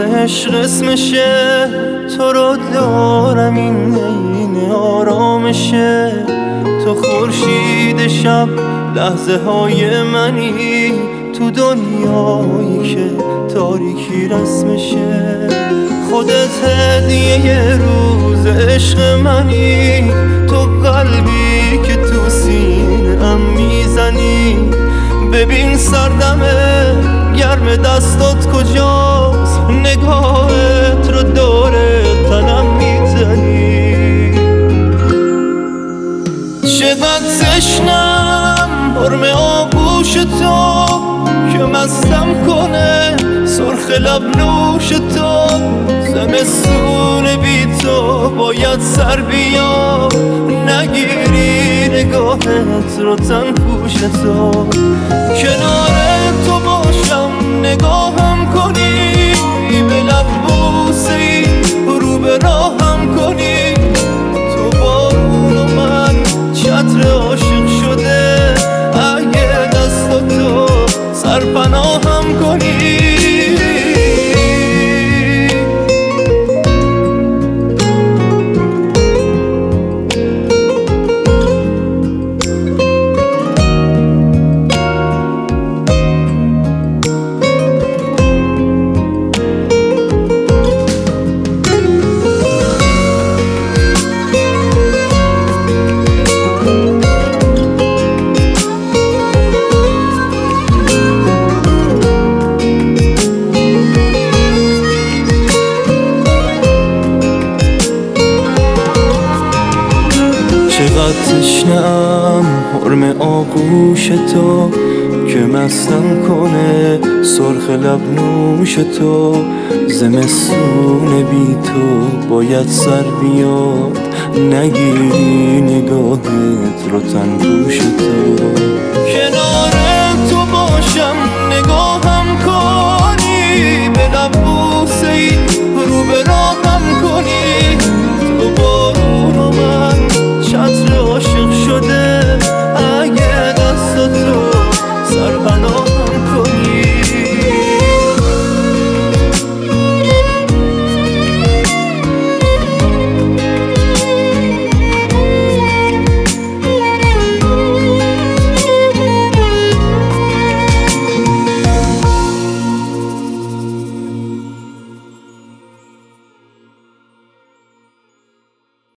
عشق اسمشه، تو رو دارم این آرامشه. تو خورشید شب لحظه های منی، تو دنیایی که تاریکی رسمشه. خودت هدیه یه روز عشق منی، تو قلبی که تو سینه‌ام میزنی. ببین سردمه گرم دستات کجاست، نگاهت رو دور تنم میزنی. چقدر تشنم حرم آغوش تو که مستم کنه، سرخ لب نوش تو. زمستون بی تو باید سر بیا، نگیری نگاهت رو تن پوش تو. کنار تو باشم نگاهم کنی، به لب بوسی رو به راهم کنی. تو بارون و من چتر عاشق شده، اگه دستاتو سرپناهم کنی. چقدر تشنم حرم آغوش تو که مستم کنه، سرخ لب نوش تو. زمستون بی تو باید سر بیاد، نگیری نگاهت رو تن پوش تو.